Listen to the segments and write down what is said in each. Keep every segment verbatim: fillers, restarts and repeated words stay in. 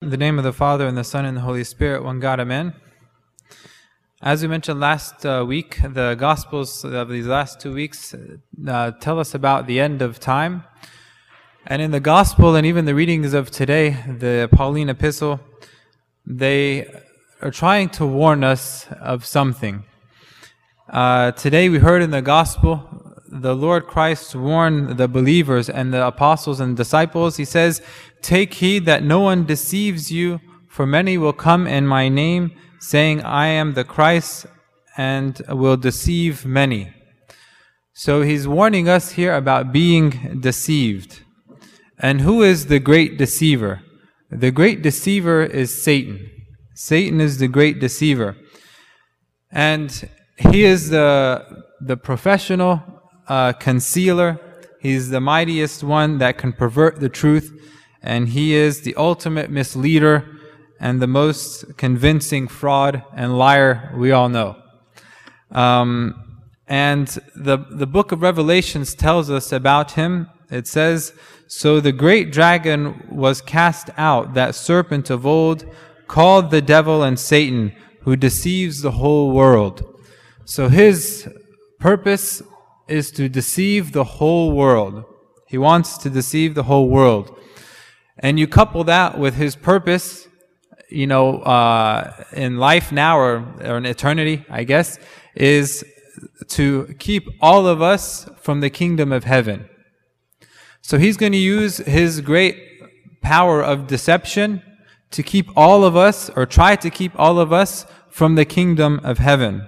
In the name of the Father, and the Son, and the Holy Spirit, one God, Amen. As we mentioned last uh, week, the Gospels of these last two weeks uh, tell us about the end of time. And in the Gospel, and even the readings of today, the Pauline Epistle, they are trying to warn us of something. Uh, today we heard in the Gospel, the Lord Christ warned the believers and the apostles and disciples. He says, "Take heed that no one deceives you, for many will come in my name, saying, I am the Christ, and will deceive many." So he's warning us here about being deceived. And who is the great deceiver? The great deceiver is Satan. Satan is the great deceiver. And he is the, the professional uh, concealer. He's the mightiest one that can pervert the truth. And he is the ultimate misleader and the most convincing fraud and liar we all know. Um, and the, the book of Revelations tells us about him. It says, "So the great dragon was cast out, that serpent of old, called the devil and Satan, who deceives the whole world." So his purpose is to deceive the whole world. He wants to deceive the whole world. And you couple that with his purpose, you know, uh, in life now or, or in eternity, I guess, is to keep all of us from the kingdom of heaven. So he's going to use his great power of deception to keep all of us, or try to keep all of us, from the kingdom of heaven.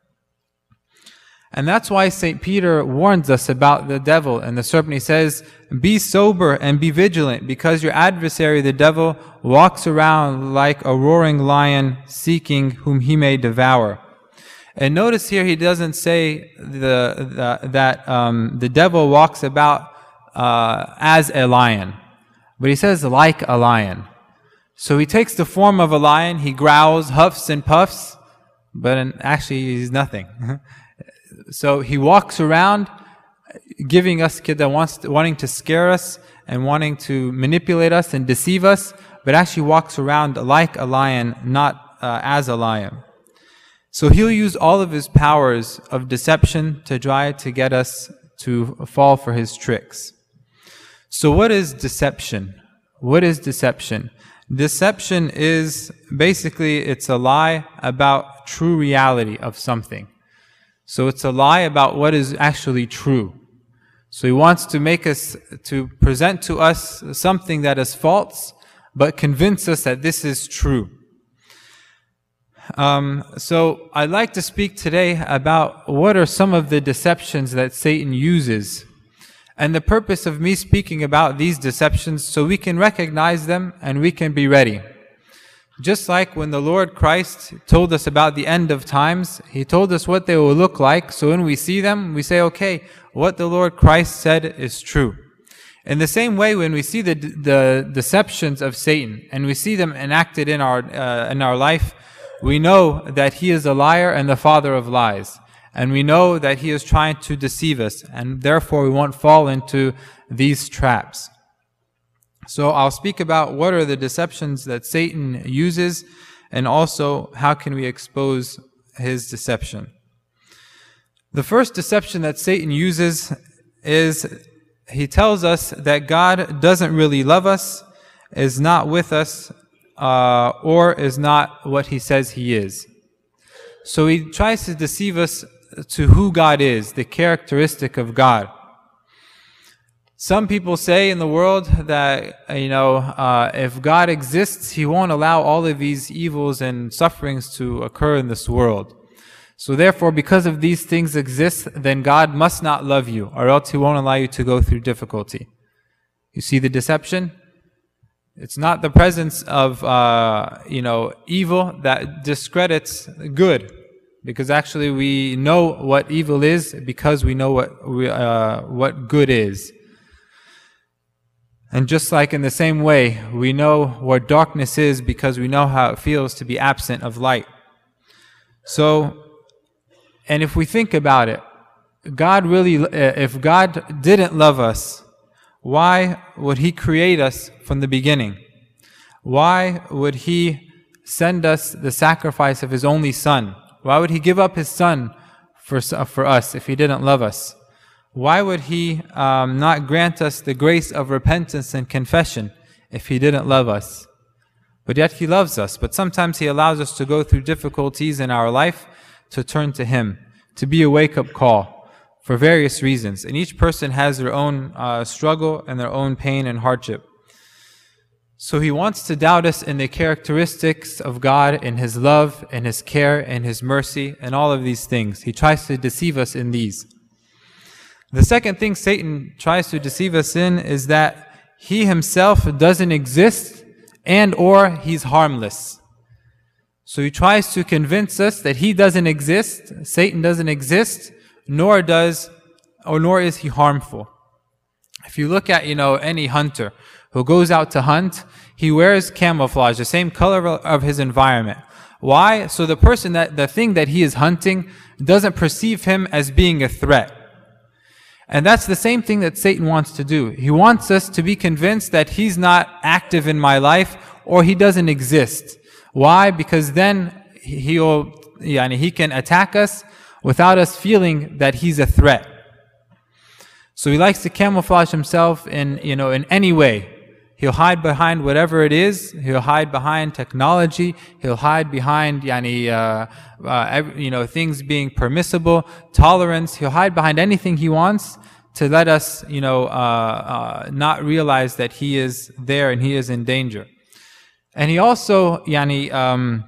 And that's why Saint Peter warns us about the devil and the serpent. He says, "Be sober and be vigilant, because your adversary, the devil, walks around like a roaring lion, seeking whom he may devour." And notice here he doesn't say the, the, that um, the devil walks about uh, as a lion, but he says like a lion. So he takes the form of a lion, he growls, huffs and puffs, but actually he's nothing. So he walks around giving us kidda wants to, wanting to scare us and wanting to manipulate us and deceive us, but actually walks around like a lion, not uh, as a lion. So he'll use all of his powers of deception to try to get us to fall for his tricks. So what is deception? What is deception? Deception is basically, it's a lie about true reality of something. So it's a lie about what is actually true. So he wants to make us, to present to us something that is false, but convince us that this is true. Um, so I'd like to speak today about what are some of the deceptions that Satan uses. And the purpose of me speaking about these deceptions, so we can recognize them and we can be ready. Just like when the Lord Christ told us about the end of times, He told us what they will look like. So when we see them, we say, okay, what the Lord Christ said is true. In the same way, when we see the the deceptions of Satan and we see them enacted in our uh, in our life, we know that he is a liar and the father of lies. And we know that he is trying to deceive us, and therefore we won't fall into these traps. So I'll speak about what are the deceptions that Satan uses, and also how can we expose his deception. The first deception that Satan uses is he tells us that God doesn't really love us, is not with us, uh, or is not what he says he is. So he tries to deceive us to who God is, the characteristic of God. Some people say in the world that, you know, uh, if God exists, He won't allow all of these evils and sufferings to occur in this world. So therefore, because of these things exist, then God must not love you, or else He won't allow you to go through difficulty. You see the deception? It's not the presence of, uh, you know, evil that discredits good. Because actually we know what evil is because we know what, we, uh, what good is. And just like in the same way, we know what darkness is because we know how it feels to be absent of light. So, and if we think about it, God really, if God didn't love us, why would He create us from the beginning? Why would he send us the sacrifice of his only son? Why would he give up his son for, for us if he didn't love us? Why would he um, not grant us the grace of repentance and confession if he didn't love us? But yet he loves us. But sometimes he allows us to go through difficulties in our life to turn to him, to be a wake-up call for various reasons. And each person has their own uh, struggle and their own pain and hardship. So he wants to doubt us in the characteristics of God, in his love, in his care, in his mercy, and all of these things. He tries to deceive us in these. The second thing Satan tries to deceive us in is that he himself doesn't exist and or he's harmless. So he tries to convince us that he doesn't exist, Satan doesn't exist, nor does, or nor is he harmful. If you look at, you know, any hunter who goes out to hunt, he wears camouflage, the same color of his environment. Why? So the person that, the thing that he is hunting doesn't perceive him as being a threat. And that's the same thing that Satan wants to do. He wants us to be convinced that he's not active in my life or he doesn't exist. Why? Because then he'll, yani he can attack us without us feeling that he's a threat. So he likes to camouflage himself in, you know, in any way. He'll hide behind whatever it is. He'll hide behind technology. He'll hide behind, yani, uh, uh, every, you know, things being permissible, tolerance. He'll hide behind anything he wants to let us, you know, uh, uh, not realize that he is there and he is in danger. And he also, yani, um,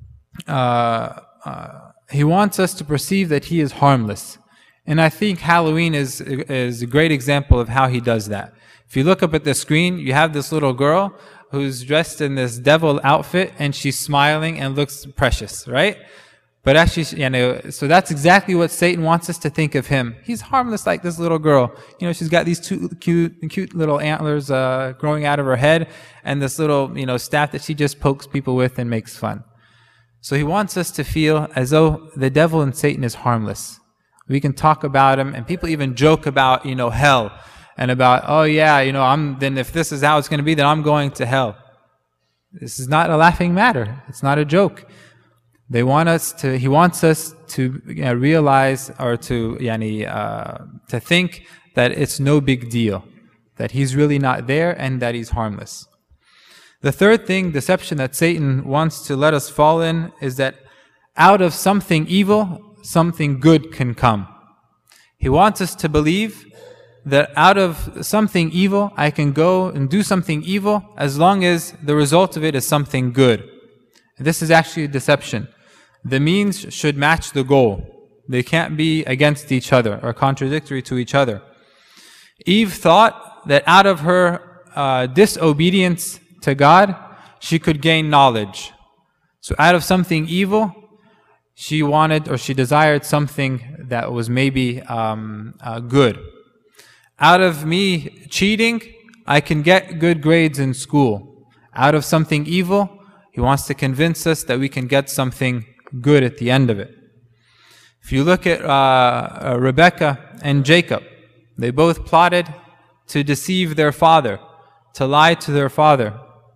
uh, uh, he wants us to perceive that he is harmless. And I think Halloween is is a great example of how he does that. If you look up at the screen, you have this little girl who's dressed in this devil outfit and she's smiling and looks precious, right? But actually, you know, so that's exactly what Satan wants us to think of him. He's harmless like this little girl. You know, she's got these two cute, cute little antlers uh, growing out of her head and this little, you know, staff that she just pokes people with and makes fun. So he wants us to feel as though the devil and Satan is harmless. We can talk about him, and people even joke about, you know, hell. And about, oh yeah, you know, I'm then if this is how it's going to be, then I'm going to hell. This is not a laughing matter. It's not a joke. They want us to. He wants us to you know, realize or to, yani, uh, to think that it's no big deal, that he's really not there and that he's harmless. The third thing, deception that Satan wants to let us fall in, is that out of something evil, something good can come. He wants us to believe that out of something evil, I can go and do something evil as long as the result of it is something good. This is actually a deception. The means should match the goal. They can't be against each other or contradictory to each other. Eve thought that out of her uh, disobedience to God, she could gain knowledge. So out of something evil, she wanted or she desired something that was maybe um, uh, good. Out of me cheating, I can get good grades in school. Out of something evil, he wants to convince us that we can get something good at the end of it. If you look at uh, uh, Rebecca and Jacob, they both plotted to deceive their father, to lie to their father.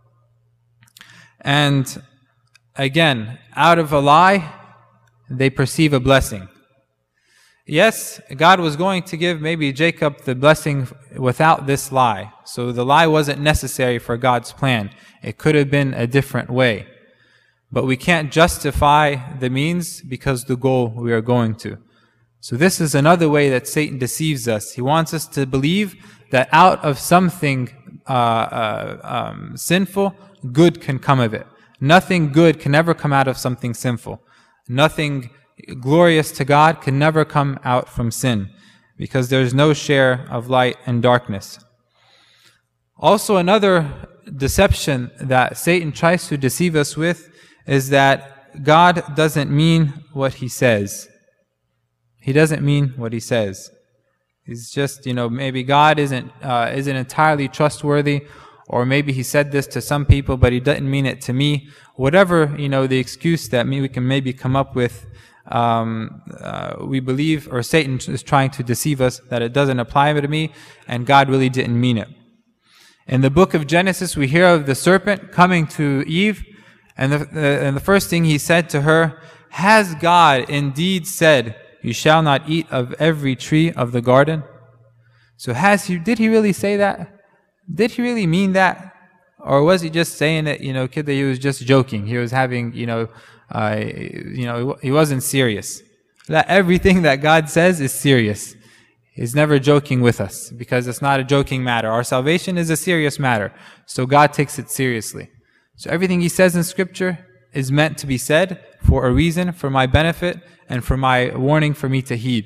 And again, out of a lie, they perceive a blessing. Yes, God was going to give maybe Jacob the blessing without this lie. So the lie wasn't necessary for God's plan. It could have been a different way. But we can't justify the means because the goal we are going to. So this is another way that Satan deceives us. He wants us to believe that out of something uh, uh, um, sinful, good can come of it. Nothing good can ever come out of something sinful. Nothing glorious to God can never come out from sin, because there's no share of light and darkness. Also, another deception that Satan tries to deceive us with is that God doesn't mean what he says. He doesn't mean what he says. He's just, you know, maybe God isn't uh, isn't entirely trustworthy, or maybe he said this to some people, but he didn't mean it to me. Whatever, you know, the excuse that we can maybe come up with, um, uh, we believe, or Satan is trying to deceive us that it doesn't apply to me, and God really didn't mean it. In the book of Genesis, we hear of the serpent coming to Eve, and the, uh, and the first thing he said to her, "Has God indeed said, you shall not eat of every tree of the garden?" So has he, did he really say that? Did he really mean that? Or was he just saying it, you know, kid, that he was just joking? He was having, you know, uh, you know, he wasn't serious. That everything that God says is serious. He's never joking with us, because it's not a joking matter. Our salvation is a serious matter, so God takes it seriously. So everything he says in Scripture is meant to be said for a reason, for my benefit, and for my warning for me to heed.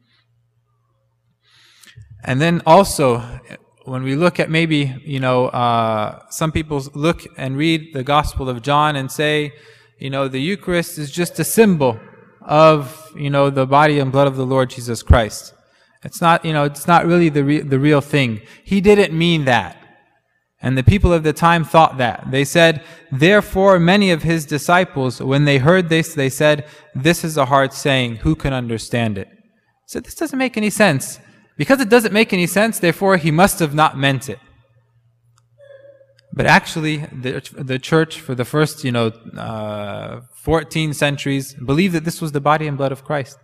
And then also, when we look at maybe, you know, uh, some people look and read the Gospel of John and say, you know, the Eucharist is just a symbol of, you know, the body and blood of the Lord Jesus Christ. It's not, you know, it's not really the re- the real thing. He didn't mean that. And the people of the time thought that. They said, therefore many of his disciples, when they heard this, they said, this is a hard saying, who can understand it? So this doesn't make any sense. Because it doesn't make any sense, therefore he must have not meant it. But actually, the, the church for the first, you know, uh, fourteen centuries believed that this was the body and blood of Christ.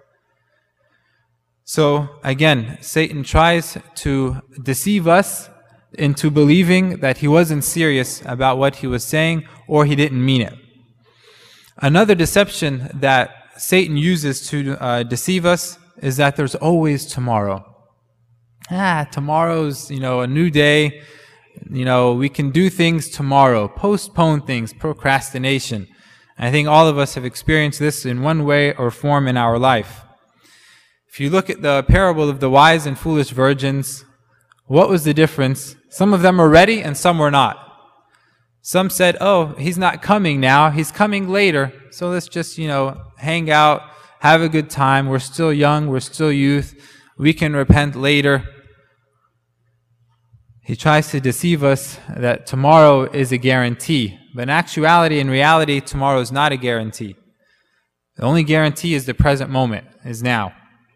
So again, Satan tries to deceive us into believing that he wasn't serious about what he was saying, or he didn't mean it. Another deception that Satan uses to uh, deceive us is that there's always tomorrow. Ah, tomorrow's, you know, a new day. You know, we can do things tomorrow. Postpone things, procrastination. I think all of us have experienced this in one way or form in our life. If you look at the parable of the wise and foolish virgins, what was the difference? Some of them were ready and some were not. Some said, oh, he's not coming now, he's coming later, so let's just, you know, hang out, have a good time, we're still young, we're still youth, we can repent later. He tries to deceive us that tomorrow is a guarantee, but in actuality, in reality, tomorrow is not a guarantee. The only guarantee is the present moment, is now.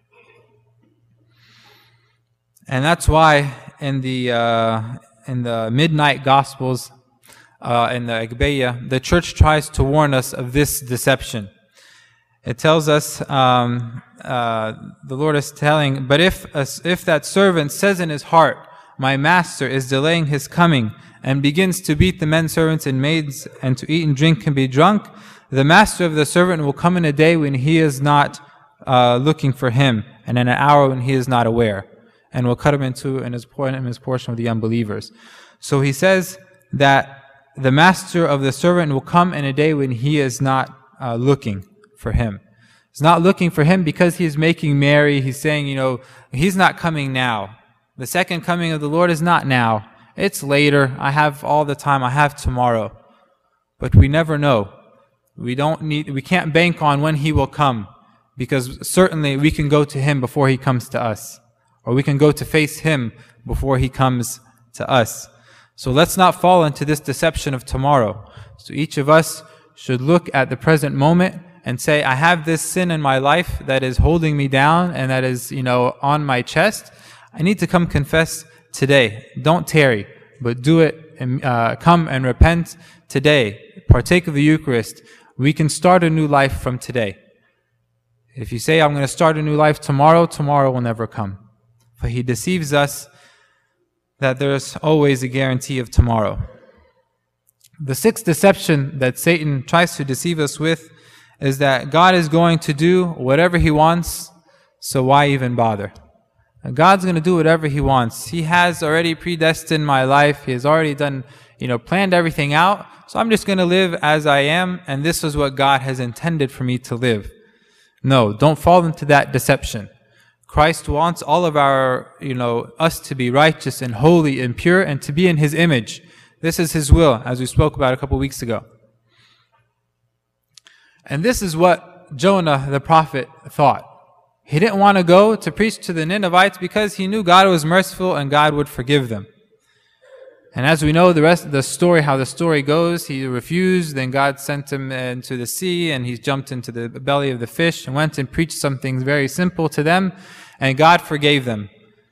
And that's why in the uh, in the midnight Gospels, uh, in the Agbeya, the church tries to warn us of this deception. It tells us, um, uh, the Lord is telling, but if uh, if that servant says in his heart, my master is delaying his coming, and begins to beat the men servants and maids, and to eat and drink and be drunk, the master of the servant will come in a day when he is not uh, looking for him, and in an hour when he is not aware, and will cut him in two and his, in his portion of the unbelievers. So he says that the master of the servant will come in a day when he is not uh, looking for him. He's not looking for him because he is making merry. He's saying, you know, he's not coming now. The second coming of the Lord is not now. It's later. I have all the time. I have tomorrow. But we never know. We don't need, we can't bank on when he will come, because certainly we can go to him before he comes to us. Or we can go to face him before he comes to us. So let's not fall into this deception of tomorrow. So each of us should look at the present moment and say, I have this sin in my life that is holding me down and that is, you know, on my chest. I need to come confess today. Don't tarry, but do it and uh, come and repent today. Partake of the Eucharist. We can start a new life from today. If you say, I'm going to start a new life tomorrow, tomorrow will never come. But he deceives us that there's always a guarantee of tomorrow. The sixth deception that Satan tries to deceive us with is that God is going to do whatever he wants, so why even bother? God's going to do whatever he wants. He has already predestined my life. He has already done, you know, planned everything out. So I'm just going to live as I am, and this is what God has intended for me to live. No, don't fall into that deception. Christ wants all of our, you know, us to be righteous and holy and pure and to be in his image. This is his will, as we spoke about a couple weeks ago. And this is what Jonah the prophet thought. He didn't want to go to preach to the Ninevites because he knew God was merciful and God would forgive them. And as we know the rest of the story, how the story goes, he refused, then God sent him into the sea, and he jumped into the belly of the fish and went and preached something very simple to them, and God forgave them.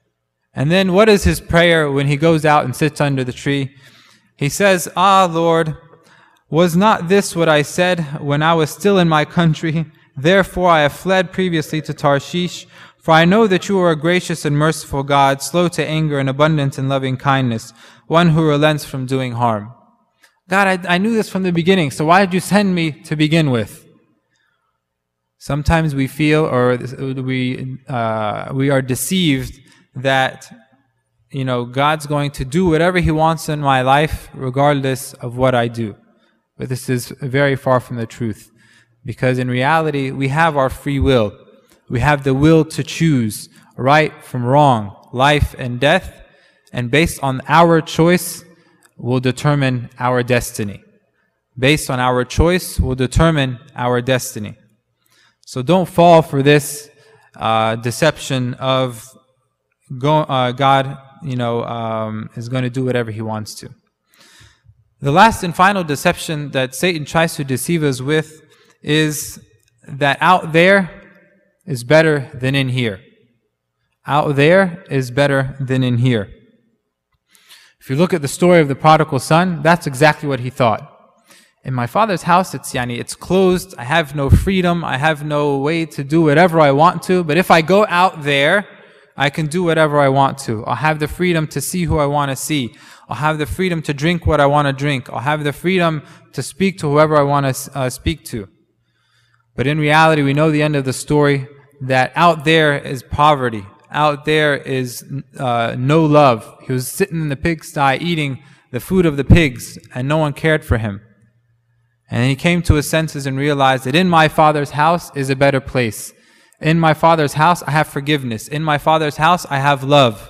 And then what is his prayer when he goes out and sits under the tree? He says, "Ah, Lord, was not this what I said when I was still in my country? Therefore I have fled previously to Tarshish. For I know that you are a gracious and merciful God, slow to anger and abundant in loving kindness, one who relents from doing harm." God, I, I knew this from the beginning, so why did you send me to begin with? Sometimes we feel, or we uh, we are deceived that, you know, God's going to do whatever He wants in my life, regardless of what I do. But this is very far from the truth, because in reality, we have our free will. We have the will to choose right from wrong, life and death, and based on our choice, will determine our destiny. Based on our choice, will determine our destiny. So don't fall for this uh, deception of go, uh, God, you know, um, is going to do whatever He wants to. The last and final deception that Satan tries to deceive us with is that out there is better than in here. Out there is better than in here. If you look at the story of the prodigal son, that's exactly what he thought. In my father's house, it's yani, it's closed. I have no freedom. I have no way to do whatever I want to. But if I go out there, I can do whatever I want to. I'll have the freedom to see who I want to see. I'll have the freedom to drink what I want to drink. I'll have the freedom to speak to whoever I want to uh, speak to. But in reality, we know the end of the story, that out there is poverty. Out there is uh, no love. He was sitting in the pigsty eating the food of the pigs, and no one cared for him. And he came to his senses and realized that in my Father's house is a better place. In my Father's house, I have forgiveness. In my Father's house, I have love.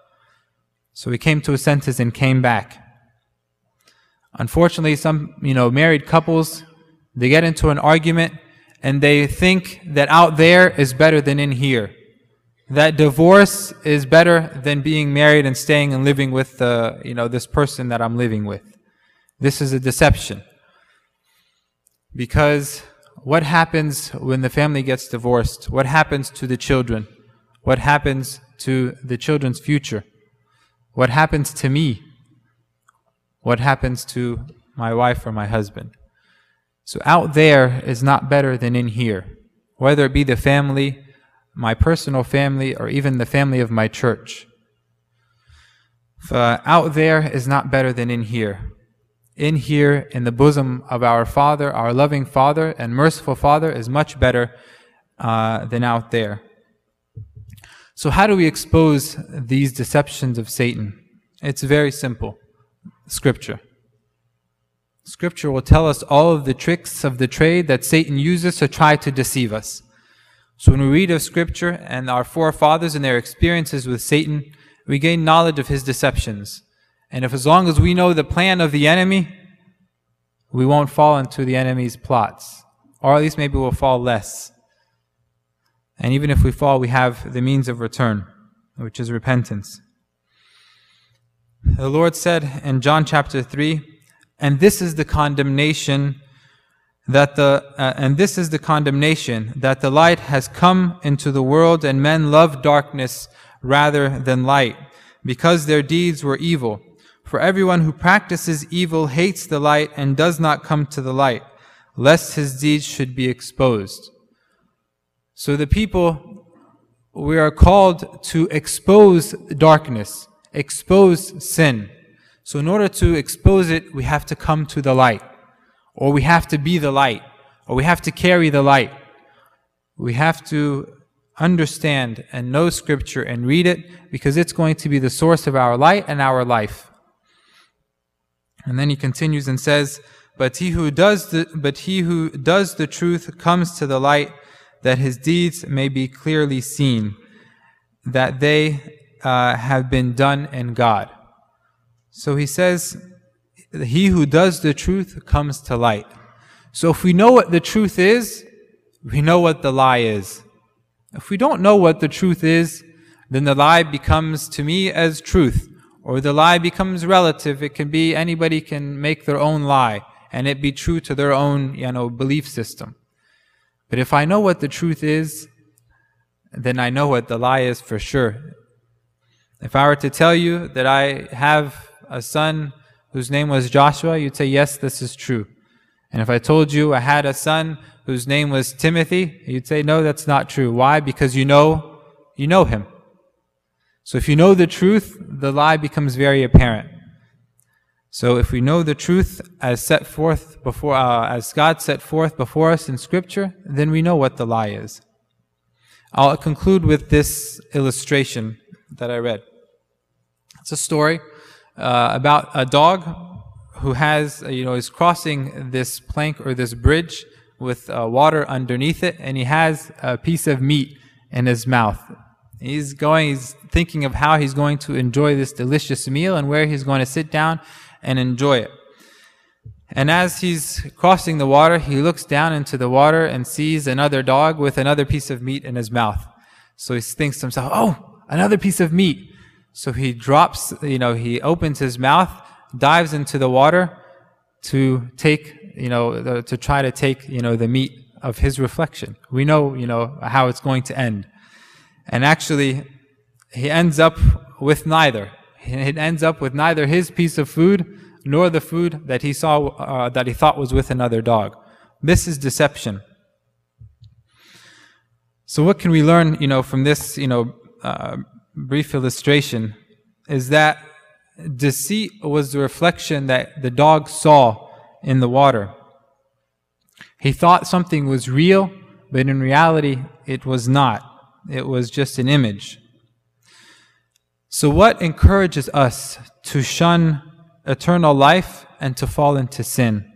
So he came to his senses and came back. Unfortunately, some, you know, married couples, they get into an argument and they think that out there is better than in here. That divorce is better than being married and staying and living with the, you know, this person that I'm living with. This is a deception. Because what happens when the family gets divorced? What happens to the children? What happens to the children's future? What happens to me? What happens to my wife or my husband? So out there is not better than in here. Whether it be the family, my personal family, or even the family of my church. Uh, out there is not better than in here. In here, in the bosom of our Father, our loving Father and merciful Father, is much better uh, than out there. So how do we expose these deceptions of Satan? It's very simple. Scripture. Scripture will tell us all of the tricks of the trade that Satan uses to try to deceive us. So when we read of Scripture and our forefathers and their experiences with Satan, we gain knowledge of his deceptions. And if as long as we know the plan of the enemy, we won't fall into the enemy's plots. Or at least maybe we'll fall less. And even if we fall, we have the means of return, which is repentance. The Lord said in John chapter three, and this is the condemnation that the uh, and this is the condemnation that the light has come into the world, and men love darkness rather than light, because their deeds were evil. For everyone who practices evil hates the light and does not come to the light, lest his deeds should be exposed. So the people, we are called to expose darkness, expose sin. So in order to expose it, we have to come to the light, or we have to be the light, or we have to carry the light. We have to understand and know Scripture and read it, because it's going to be the source of our light and our life. And then he continues and says, But he who does the but he who does the truth comes to the light, that his deeds may be clearly seen, that they uh, have been done in God. So he says, he who does the truth comes to light. So if we know what the truth is, we know what the lie is. If we don't know what the truth is, then the lie becomes to me as truth. Or the lie becomes relative. It can be, anybody can make their own lie, and it be true to their own, you know, belief system. But if I know what the truth is, then I know what the lie is for sure. If I were to tell you that I have a son whose name was Joshua, you'd say, yes, this is true. And if I told you I had a son whose name was Timothy, you'd say, no, that's not true. Why? Because you know, you know him. So if you know the truth, the lie becomes very apparent. So if we know the truth as set forth before, uh, as God set forth before us in Scripture, then we know what the lie is. I'll conclude with this illustration that I read. It's a story uh, about a dog who has, you know, is crossing this plank or this bridge with uh, water underneath it, and he has a piece of meat in his mouth. He's going, he's thinking of how he's going to enjoy this delicious meal and where he's going to sit down and enjoy it. And as he's crossing the water, he looks down into the water and sees another dog with another piece of meat in his mouth. So he thinks to himself, oh, another piece of meat. So he drops, you know, he opens his mouth, dives into the water to take, you know, the, to try to take, you know, the meat of his reflection. We know, you know, how it's going to end. And actually, he ends up with neither. It ends up with neither his piece of food nor the food that he saw, uh, that he thought was with another dog. This is deception. So what can we learn, you know, from this, you know, uh, brief illustration is that deceit was the reflection that the dog saw in the water. He thought something was real, but in reality, it was not. It was just an image. So what encourages us to shun eternal life and to fall into sin?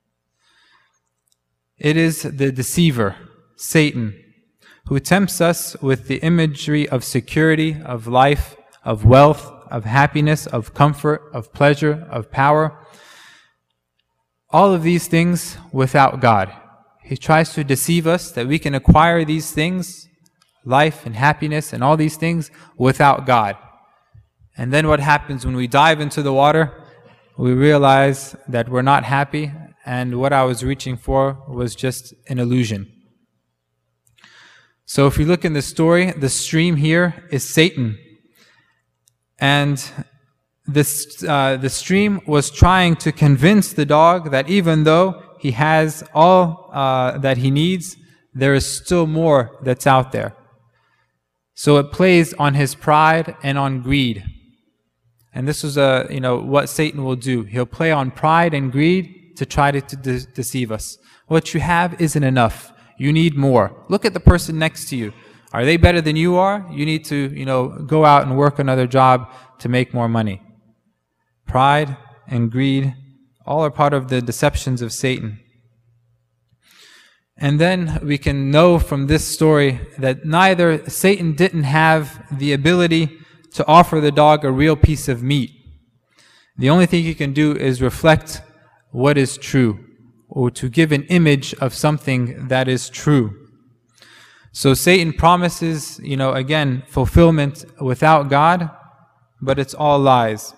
It is the deceiver, Satan, who tempts us with the imagery of security, of life, of wealth, of happiness, of comfort, of pleasure, of power. All of these things without God. He tries to deceive us that we can acquire these things, life and happiness and all these things, without God. And then what happens when we dive into the water? We realize that we're not happy, and what I was reaching for was just an illusion. So if you look in the story, the stream here is Satan. And this, uh, the stream was trying to convince the dog that even though he has all uh, that he needs, there is still more that's out there. So it plays on his pride and on greed. And this is a, you know, what Satan will do. He'll play on pride and greed to try to, to de- deceive us. What you have isn't enough. You need more. Look at the person next to you. Are they better than you are? You need to, you know, go out and work another job to make more money. Pride and greed, all are part of the deceptions of Satan. And then we can know from this story that neither Satan didn't have the ability to offer the dog a real piece of meat. The only thing he can do is reflect what is true, or to give an image of something that is true. So Satan promises, you know, again, fulfillment without God, but it's all lies.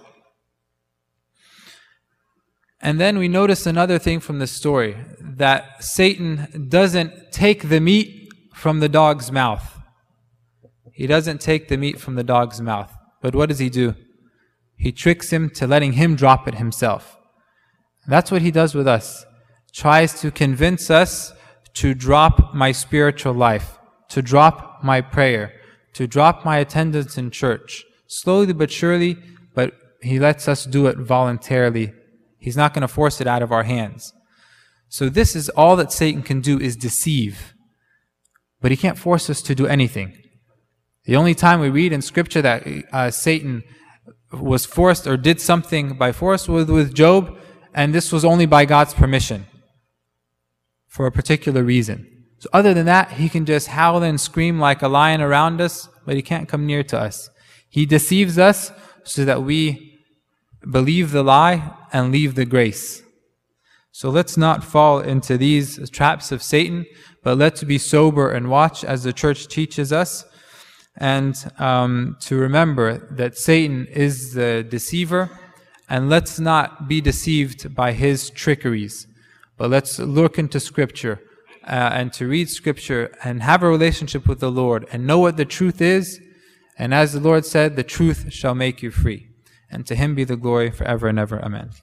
And then we notice another thing from the story, that Satan doesn't take the meat from the dog's mouth. He doesn't take the meat from the dog's mouth. But what does he do? He tricks him to letting him drop it himself. That's what he does with us. Tries to convince us to drop my spiritual life, to drop my prayer, to drop my attendance in church. Slowly but surely, but he lets us do it voluntarily. He's not going to force it out of our hands. So this is all that Satan can do, is deceive. But he can't force us to do anything. The only time we read in Scripture that uh, Satan was forced or did something by force was with Job, and this was only by God's permission for a particular reason. So other than that, he can just howl and scream like a lion around us, but he can't come near to us. He deceives us so that we believe the lie and leave the grace. So let's not fall into these traps of Satan, but let's be sober and watch as the church teaches us, and um, to remember that Satan is the deceiver, and let's not be deceived by his trickeries, but let's look into Scripture uh, and to read Scripture and have a relationship with the Lord and know what the truth is, And as the Lord said, the truth shall make you free. And to him be the glory forever and ever. Amen.